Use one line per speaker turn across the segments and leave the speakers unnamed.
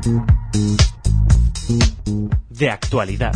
De actualidad.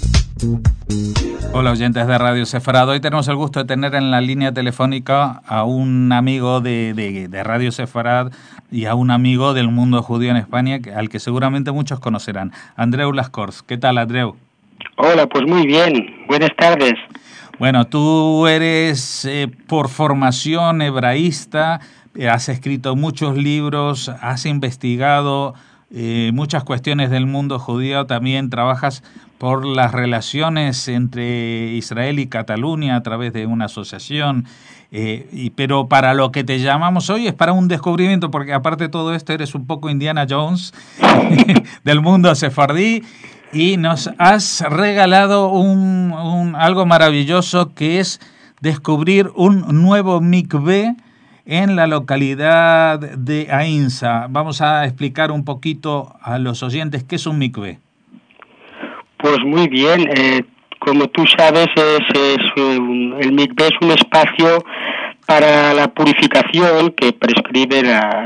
Hola oyentes de Radio Sefarad, hoy tenemos el gusto de tener en la línea telefónica a un amigo de Radio Sefarad y a un amigo del mundo judío en España, al que seguramente muchos conocerán, Andreu Lascors. ¿Qué tal, Andreu?
Hola, pues muy bien, buenas tardes.
Bueno, tú eres por formación hebraísta, has escrito muchos libros, has investigado muchas cuestiones del mundo judío, también trabajas por las relaciones entre Israel y Cataluña a través de una asociación, pero para lo que te llamamos hoy es para un descubrimiento, porque aparte de todo esto eres un poco Indiana Jones del mundo sefardí, y nos has regalado algo maravilloso, que es descubrir un nuevo mikvé en la localidad de Ainsa. Vamos a explicar un poquito a los oyentes qué es un mikvé.
Pues muy bien, como tú sabes, el mikvé es un espacio para la purificación que se prescribe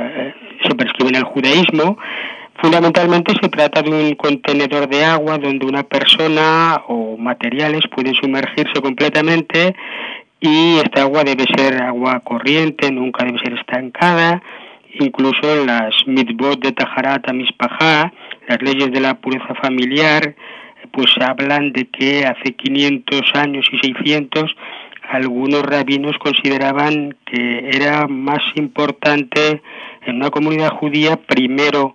en el judaísmo. Fundamentalmente se trata de un contenedor de agua donde una persona o materiales pueden sumergirse completamente, y esta agua debe ser agua corriente, nunca debe ser estancada. Incluso en las mitzvot de Taharat HaMishpachá, las leyes de la pureza familiar, pues hablan de que hace 500 años y 600 algunos rabinos consideraban que era más importante en una comunidad judía primero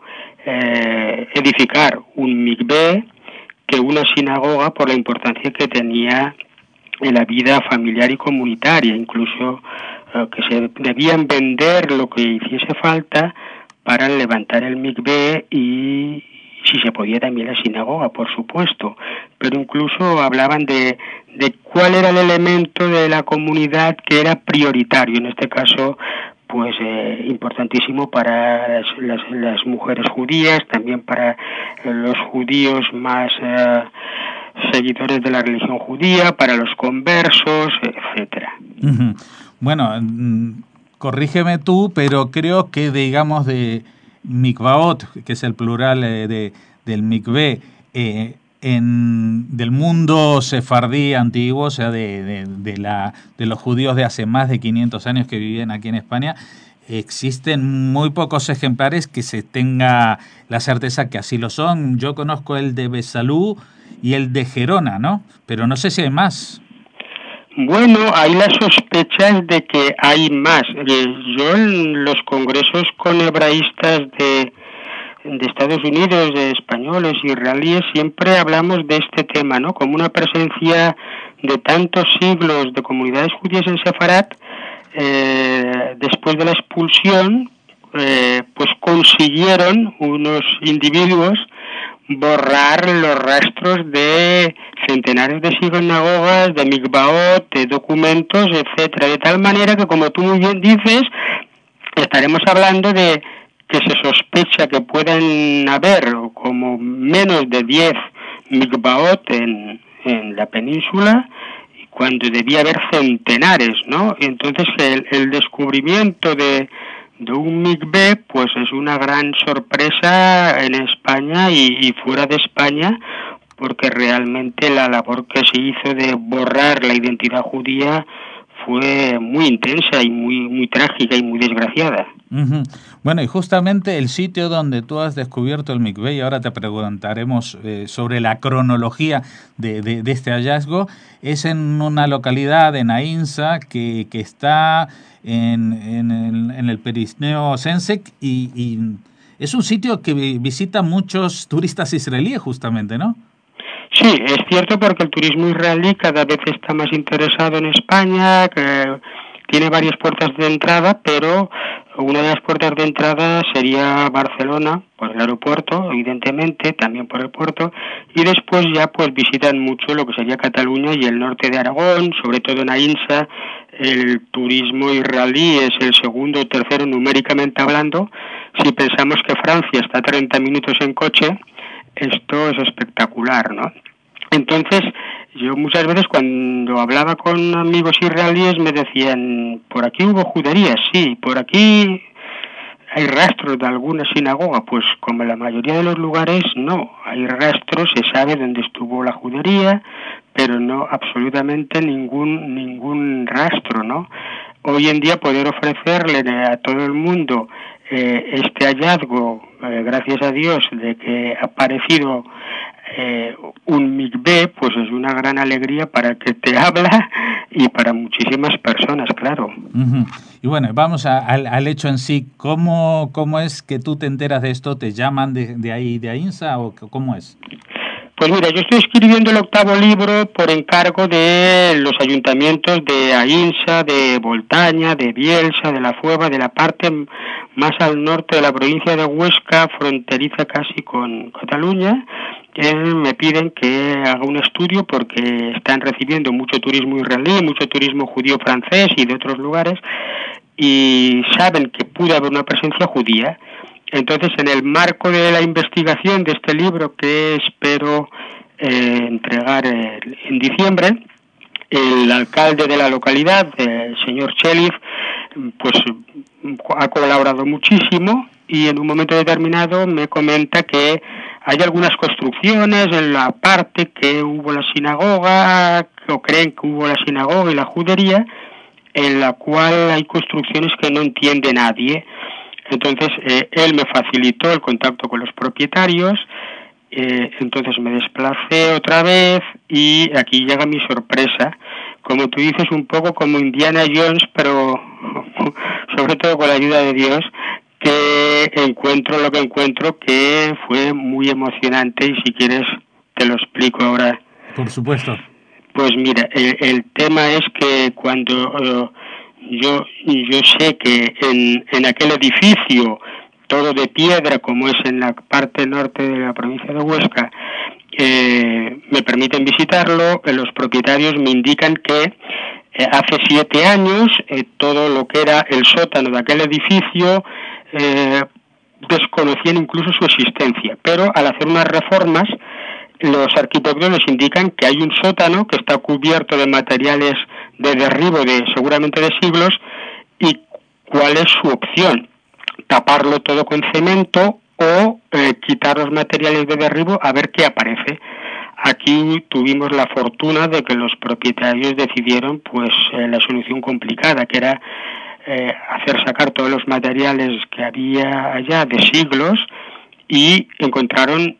edificar un mikvé que una sinagoga, por la importancia que tenía en la vida familiar y comunitaria. Incluso que se debían vender lo que hiciese falta para levantar el mikvé, y si se podía también la sinagoga, por supuesto. Pero incluso hablaban de cuál era el elemento de la comunidad que era prioritario, en este caso pues importantísimo para las mujeres judías, también para los judíos más seguidores de la religión judía, para los conversos, etcétera.
Uh-huh. Bueno, corrígeme tú, pero creo que digamos de mikvaot, que es el plural del mikvé, del mundo sefardí antiguo, o sea, de los judíos de hace más de 500 años que vivían aquí en España, existen muy pocos ejemplares que se tenga la certeza que así lo son. Yo conozco el de Besalú y el de Gerona, ¿no? Pero no sé si hay más.
Bueno, hay las sospechas de que hay más. Yo en los congresos con hebraístas de Estados Unidos, de españoles, israelíes, siempre hablamos de este tema, ¿no? Como una presencia de tantos siglos de comunidades judías en Sefarad, después de la expulsión, pues consiguieron unos individuos borrar los rastros de centenares de sinagogas, de mikvaot, de documentos, etcétera, de tal manera que, como tú muy bien dices, estaremos hablando de que se sospecha que puedan haber como menos de 10 mikvaot en la península, cuando debía haber centenares, ¿no? Entonces el descubrimiento de un mikvé pues es una gran sorpresa en España y fuera de España, porque realmente la labor que se hizo de borrar la identidad judía fue muy intensa y muy trágica y muy desgraciada.
Uh-huh. Bueno, y justamente el sitio donde tú has descubierto el mikvé, y ahora te preguntaremos sobre la cronología de este hallazgo, es en una localidad en Ainsa que está en el Pirineo Sensec, y es un sitio que visitan muchos turistas israelíes justamente, ¿no?
Sí, es cierto, porque el turismo israelí cada vez está más interesado en España, que tiene varias puertas de entrada, pero una de las puertas de entrada sería Barcelona, por el aeropuerto, evidentemente, también por el puerto, y después ya pues visitan mucho lo que sería Cataluña y el norte de Aragón, sobre todo en Ainsa. El turismo israelí es el segundo o tercero numéricamente hablando. Si pensamos que Francia está a 30 minutos en coche, esto es espectacular, ¿no? Entonces, yo muchas veces cuando hablaba con amigos israelíes me decían, por aquí hubo juderías, sí, por aquí ¿hay rastros de alguna sinagoga? Pues como en la mayoría de los lugares, no. Hay rastros, se sabe dónde estuvo la judería, pero no absolutamente ningún rastro, ¿no? Hoy en día poder ofrecerle a todo el mundo este hallazgo, gracias a Dios, de que ha aparecido un mikvé, pues es una gran alegría para el que te habla y para muchísimas personas, claro.
Uh-huh. Y bueno, vamos al hecho en sí. ¿Cómo es que tú te enteras de esto? ¿Te llaman de ahí, de AINSA, o cómo es?
Pues mira, yo estoy escribiendo el 8º libro por encargo de los ayuntamientos de Aínsa, de Voltaña, de Bielsa, de La Fueva, de la parte más al norte de la provincia de Huesca, fronteriza casi con Cataluña. Me piden que haga un estudio porque están recibiendo mucho turismo israelí, mucho turismo judío francés y de otros lugares, y saben que pudo haber una presencia judía. Entonces, en el marco de la investigación de este libro, que espero entregar en diciembre, el alcalde de la localidad, el señor Chelif, pues ha colaborado muchísimo, y en un momento determinado me comenta que hay algunas construcciones en la parte que hubo la sinagoga, o creen que hubo la sinagoga y la judería, en la cual hay construcciones que no entiende nadie. Entonces, él me facilitó el contacto con los propietarios, entonces me desplacé otra vez, y aquí llega mi sorpresa. Como tú dices, un poco como Indiana Jones, pero sobre todo con la ayuda de Dios, que encuentro lo que encuentro, que fue muy emocionante, y si quieres te lo explico ahora.
Por supuesto.
Pues mira, el tema es que cuando yo sé que en aquel edificio, todo de piedra, como es en la parte norte de la provincia de Huesca, me permiten visitarlo. Los propietarios me indican que hace 7 años todo lo que era el sótano de aquel edificio desconocían incluso su existencia, pero al hacer unas reformas, los arquitectos les indican que hay un sótano que está cubierto de materiales de derribo de seguramente de siglos, y cuál es su opción: taparlo todo con cemento o quitar los materiales de derribo a ver qué aparece. Aquí tuvimos la fortuna de que los propietarios decidieron pues la solución complicada, que era hacer sacar todos los materiales que había allá de siglos, y encontraron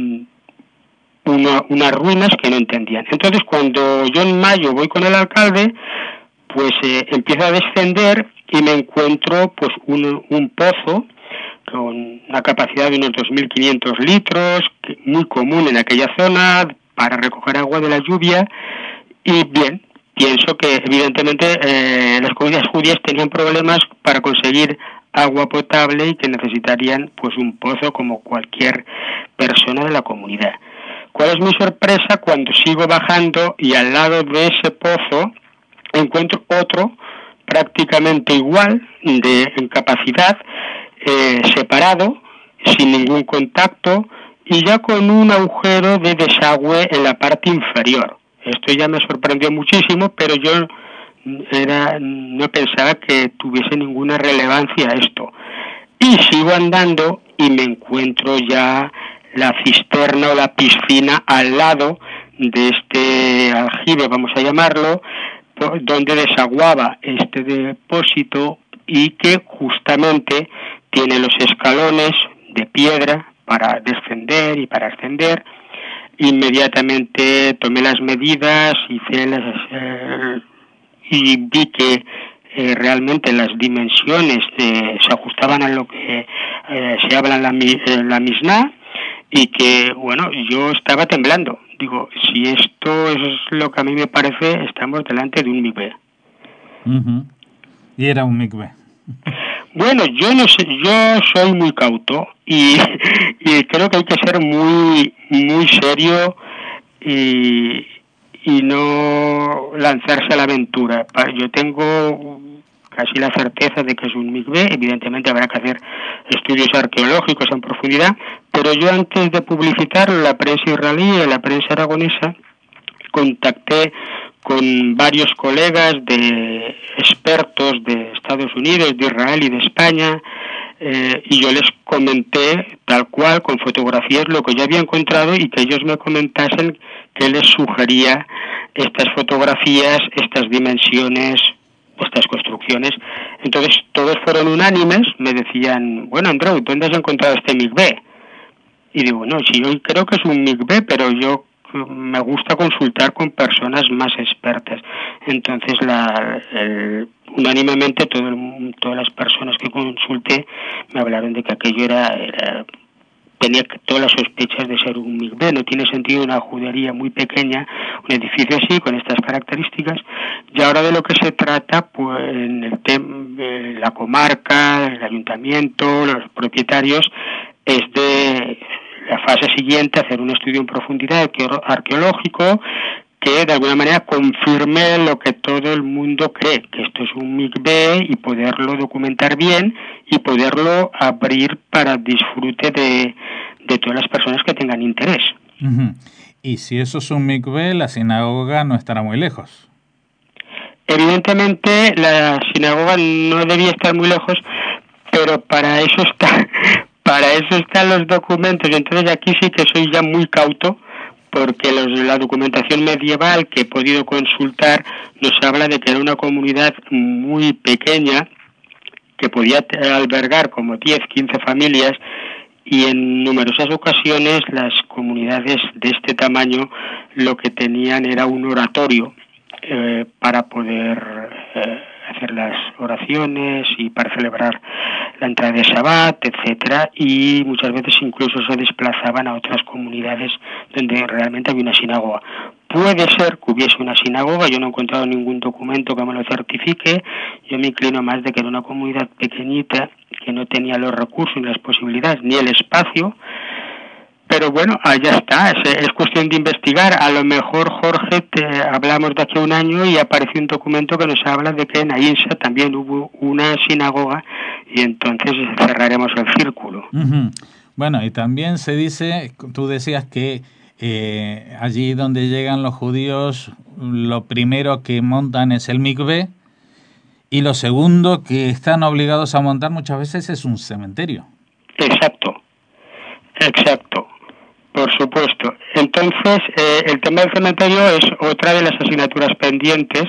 unas ruinas que no entendían. Entonces, cuando yo en mayo voy con el alcalde, pues empiezo a descender y me encuentro pues un pozo con una capacidad de unos 2.500 litros, muy común en aquella zona para recoger agua de la lluvia. Y bien, pienso que evidentemente las comunidades judías tenían problemas para conseguir agua potable y que necesitarían pues un pozo como cualquier persona de la comunidad. ¿Cuál es mi sorpresa cuando sigo bajando y al lado de ese pozo encuentro otro prácticamente igual en capacidad, separado, sin ningún contacto, y ya con un agujero de desagüe en la parte inferior? Esto ya me sorprendió muchísimo, pero yo no pensaba que tuviese ninguna relevancia esto. Y sigo andando y me encuentro ya la cisterna o la piscina al lado de este aljibe, vamos a llamarlo, donde desaguaba este depósito, y que justamente tiene los escalones de piedra para descender y para ascender. Inmediatamente tomé las medidas, y vi que realmente las dimensiones se ajustaban a lo que se habla en la Mishnah, y que, bueno, yo estaba temblando. Digo, si esto es lo que a mí me parece, estamos delante de un mikvé.
Uh-huh. Y era un mikvé.
Bueno, yo no sé, yo soy muy cauto y creo que hay que ser muy muy serio y no lanzarse a la aventura. Yo tengo casi la certeza de que es un mikvé. Evidentemente habrá que hacer estudios arqueológicos en profundidad, pero yo, antes de publicitar la prensa israelí y la prensa aragonesa, contacté con varios colegas de expertos de Estados Unidos, de Israel y de España, y yo les comenté tal cual, con fotografías, lo que yo había encontrado y que ellos me comentasen qué les sugería estas fotografías, estas dimensiones, estas construcciones. Entonces todos fueron unánimes, me decían, bueno, Andreu, ¿dónde has encontrado este MIGB? Y digo, no, sí, yo creo que es un MIGB, pero yo me gusta consultar con personas más expertas. Entonces, unánimemente todas las personas que consulté me hablaron de que aquello tenía todas las sospechas de ser un MIGB. No tiene sentido una judería muy pequeña, un edificio así, con estas características. Y ahora de lo que se trata, pues en el la comarca, el ayuntamiento, los propietarios, es de la fase siguiente hacer un estudio en profundidad arqueológico que de alguna manera confirme lo que todo el mundo cree, que esto es un MIGB, y poderlo documentar bien y poderlo abrir para disfrute de todas las personas que tengan interés.
Uh-huh. Y si eso es un MIGB, la sinagoga no estará muy lejos.
Evidentemente la sinagoga no debía estar muy lejos, pero para eso están los documentos. Entonces aquí sí que soy ya muy cauto, porque la documentación medieval que he podido consultar nos habla de que era una comunidad muy pequeña, que podía albergar como 10, 15 familias, y en numerosas ocasiones las comunidades de este tamaño lo que tenían era un oratorio para poder hacer las oraciones y para celebrar la entrada de Shabbat, etcétera, y muchas veces incluso se desplazaban a otras comunidades donde realmente había una sinagoga. Puede ser que hubiese una sinagoga, yo no he encontrado ningún documento que me lo certifique, yo me inclino más de que era una comunidad pequeñita que no tenía los recursos ni las posibilidades ni el espacio. Pero bueno, allá está, es cuestión de investigar. A lo mejor, Jorge, hablamos de aquí a un año y aparece un documento que nos habla de que en Ainsa también hubo una sinagoga, y entonces cerraremos el círculo.
Uh-huh. Bueno, y también se dice, tú decías que allí donde llegan los judíos, lo primero que montan es el mikvé, y lo segundo que están obligados a montar muchas veces es un cementerio.
Exacto. Por supuesto. Entonces, el tema del cementerio es otra de las asignaturas pendientes.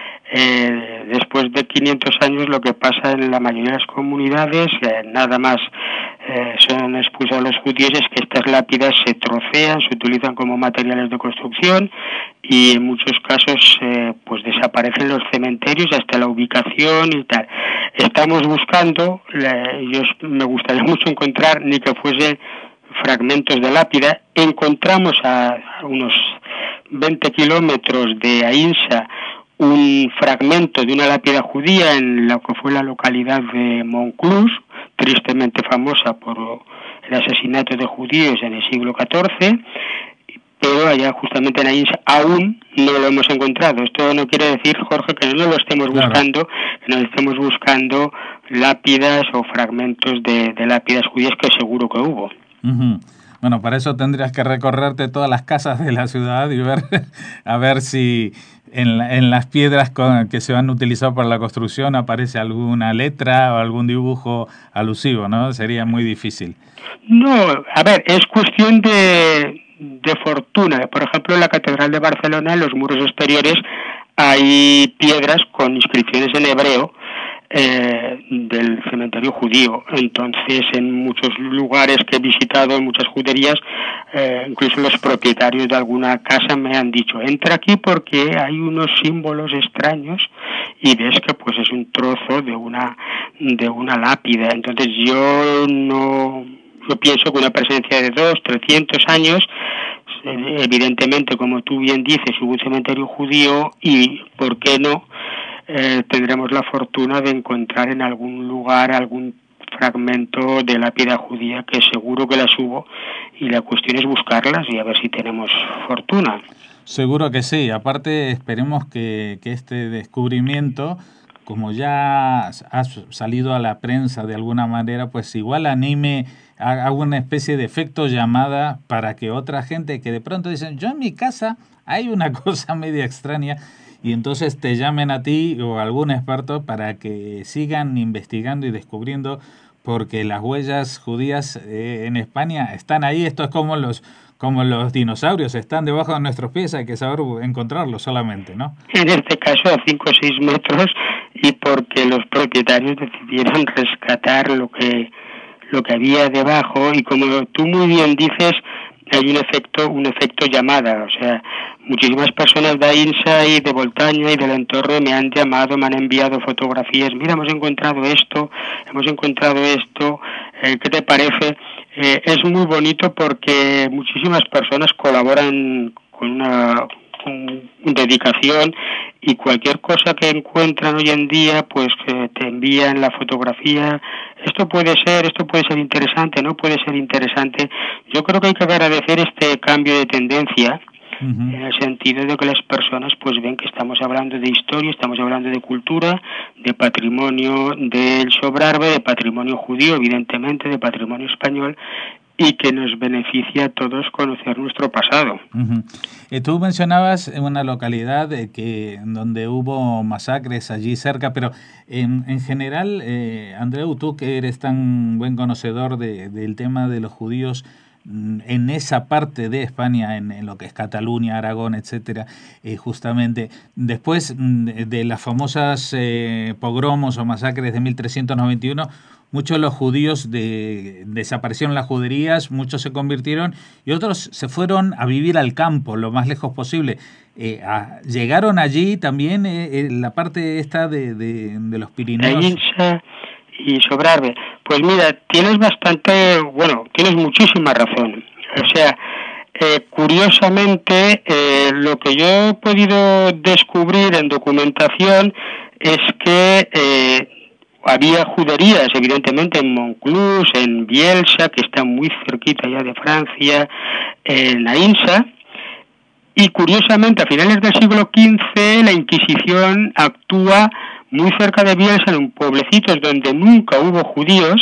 Después de 500 años, lo que pasa en la mayoría de las comunidades, nada más son expulsados los judíos, es que estas lápidas se trocean, se utilizan como materiales de construcción, y en muchos casos pues desaparecen los cementerios, hasta la ubicación y tal. Estamos buscando, me gustaría mucho encontrar, ni que fuese fragmentos de lápida. Encontramos a unos 20 kilómetros de Ainsa un fragmento de una lápida judía en lo que fue la localidad de Monclús, tristemente famosa por el asesinato de judíos en el siglo XIV, pero allá justamente en Ainsa aún no lo hemos encontrado. Esto no quiere decir, Jorge, que no lo estemos buscando, que no estemos buscando lápidas o fragmentos de lápidas judías, que seguro que hubo.
Uh-huh. Bueno, para eso tendrías que recorrerte todas las casas de la ciudad y ver a ver si en las piedras que se van a utilizar para la construcción aparece alguna letra o algún dibujo alusivo, ¿no? Sería muy difícil.
No, a ver, es cuestión de fortuna. Por ejemplo, en la Catedral de Barcelona, en los muros exteriores, hay piedras con inscripciones en hebreo del cementerio judío. Entonces, en muchos lugares que he visitado, en muchas juderías, incluso los propietarios de alguna casa me han dicho: entra aquí porque hay unos símbolos extraños, y ves que pues es un trozo de una lápida. Entonces yo pienso que una presencia de 200, 300 años, evidentemente, como tú bien dices, hubo un cementerio judío, y ¿por qué no? Tendremos la fortuna de encontrar en algún lugar algún fragmento de lápida judía, que seguro que las hubo, y la cuestión es buscarlas y a ver si tenemos fortuna.
Seguro que sí. Aparte, esperemos que este descubrimiento, como ya ha salido a la prensa de alguna manera, pues igual anime, haga una especie de efecto llamada para que otra gente que de pronto dicen: yo en mi casa hay una cosa media extraña, y entonces te llamen a ti o a algún experto para que sigan investigando y descubriendo, porque las huellas judías en España están ahí. Esto es como los dinosaurios, están debajo de nuestros pies, hay que saber encontrarlos solamente, ¿no?
En este caso a 5 o 6 metros, y porque los propietarios decidieron rescatar lo que había debajo, y como tú muy bien dices, hay un efecto llamada. O sea, muchísimas personas de Aïnsa y de Voltaña y del entorno me han llamado, me han enviado fotografías. Mira, hemos encontrado esto, ¿qué te parece? Es muy bonito porque muchísimas personas colaboran con dedicación, y cualquier cosa que encuentran hoy en día, pues te envían la fotografía. Esto puede ser interesante, no puede ser interesante. Yo creo que hay que agradecer este cambio de tendencia, en el sentido de que las personas pues ven que estamos hablando de historia, estamos hablando de cultura, de patrimonio del Sobrarbe, de patrimonio judío, evidentemente, de patrimonio español, y que nos beneficia a todos conocer nuestro pasado.
Tú mencionabas una localidad donde hubo masacres allí cerca, pero en general, Andreu, tú que eres tan buen conocedor del tema de los judíos en esa parte de España, en lo que es Cataluña, Aragón, etcétera, justamente después de las famosas pogromos o masacres de 1391, muchos de los judíos desaparecieron las juderías, muchos se convirtieron y otros se fueron a vivir al campo, lo más lejos posible. Llegaron allí también la parte esta de los Pirineos.
Aïnsa y Sobrarbe. Pues mira, tienes muchísima razón. O sea, curiosamente, lo que yo he podido descubrir en documentación es que había juderías, evidentemente, en Monclús, en Bielsa, que está muy cerquita ya de Francia, en Aïnsa, y curiosamente a finales del siglo XV la Inquisición actúa muy cerca de Bielsa, en un pueblecito donde nunca hubo judíos,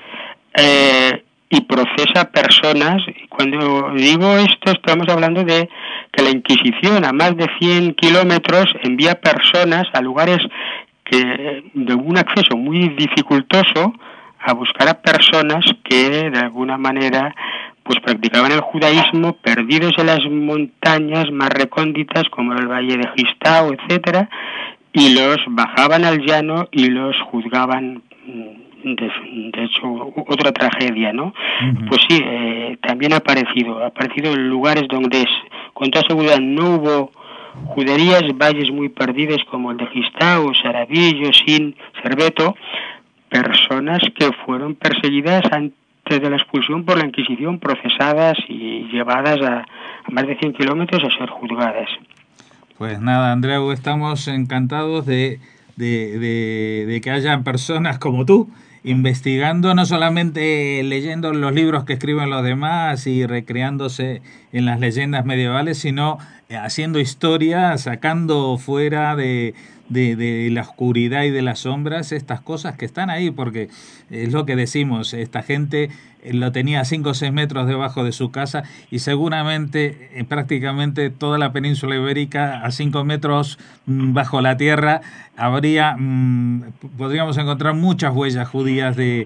y procesa personas. Y cuando digo esto, estamos hablando de que la Inquisición a más de 100 kilómetros envía personas a lugares de un acceso muy dificultoso a buscar a personas que de alguna manera pues practicaban el judaísmo, perdidos en las montañas más recónditas como el valle de Gistau, etcétera, y los bajaban al llano y los juzgaban. De hecho, otra tragedia, ¿no? Uh-huh. Pues sí, también ha aparecido en lugares donde con toda seguridad no hubo juderías, valles muy perdidos como el de Gistau, Saravillo, Sin, Cerveto, personas que fueron perseguidas antes de la expulsión por la Inquisición, procesadas y llevadas a más de 100 kilómetros a ser juzgadas.
Pues nada, Andreu, estamos encantados de que hayan personas como tú investigando, no solamente leyendo los libros que escriben los demás y recreándose en las leyendas medievales, sino haciendo historia, sacando fuera de la oscuridad y de las sombras estas cosas que están ahí, porque es lo que decimos, esta gente lo tenía a 5 o 6 metros debajo de su casa y seguramente prácticamente toda la península ibérica a 5 metros bajo la tierra podríamos encontrar muchas huellas judías de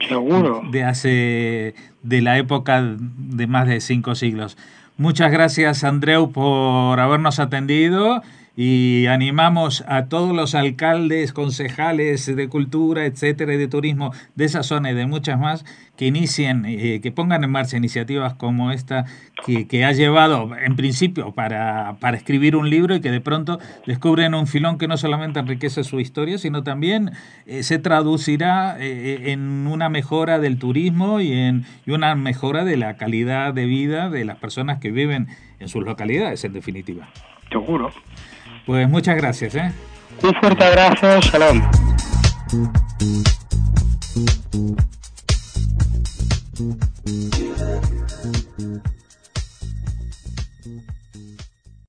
la época de más de 5 siglos. Muchas gracias, Andreu, por habernos atendido, y animamos a todos los alcaldes, concejales de cultura, etcétera, y de turismo de esa zona y de muchas más, que inicien, que pongan en marcha iniciativas como esta que ha llevado en principio para escribir un libro, y que de pronto descubren un filón que no solamente enriquece su historia, sino también se traducirá en una mejora del turismo y una mejora de la calidad de vida de las personas que viven en sus localidades, en definitiva.
Seguro.
Pues muchas gracias.
Un fuerte abrazo, shalom.